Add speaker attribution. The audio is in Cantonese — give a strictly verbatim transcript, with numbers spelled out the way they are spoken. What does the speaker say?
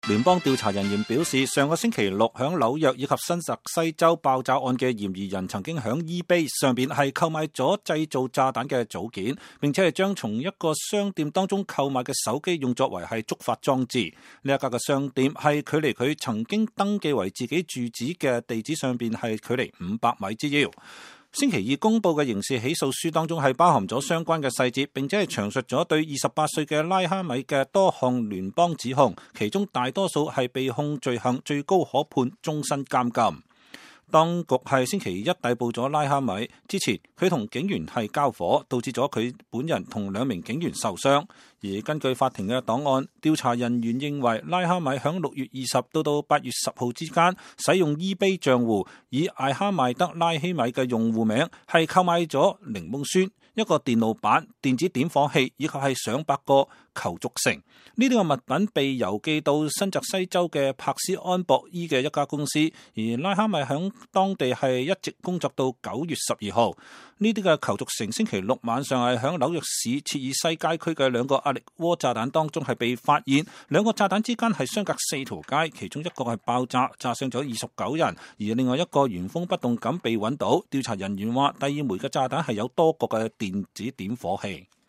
Speaker 1: 聯邦調查人員表示，上個星期六響紐約以及新澤西州爆炸案嘅嫌疑人曾經響 eBay 上邊係購買咗製造炸彈嘅組件，並且係將從一個商店當中購買嘅手機用作為係觸發裝置。呢一家嘅商店係距離佢曾經登記為自己住址嘅地址上邊係距離五百米之遙。星期二公布嘅刑事起訴書當中係包含咗相關嘅細節，並且係詳述咗對二十八歲嘅拉哈米嘅多項聯邦指控，其中大多數係被控罪行，最高可判終身監禁。當局係星期一逮捕咗拉哈米，之前佢同警員係交火，導致咗佢本人同兩名警員受傷。而根據法庭嘅檔案，調查人員認為拉哈米響六月二十到到八月十號之間，使用 eBay 賬戶以艾哈邁德拉希米嘅用戶名係購買咗檸檬酸、一個電路板、電子點火器以及係上百個球軸繩。呢啲個物品被郵寄到新澤西州嘅柏斯安博伊嘅一家公司，而拉哈米響當地係一直工作到九月十二號。呢啲嘅球軸繩星期六晚上係響紐約市切爾西街區嘅兩個壓力鍋炸彈當中係被發現，兩個炸彈之間係相隔四條街，其中一個係爆炸，炸傷咗二十九人，而另外一個原封不動咁被揾到。調查人員話，第二枚嘅炸彈係有多個嘅電子點火器。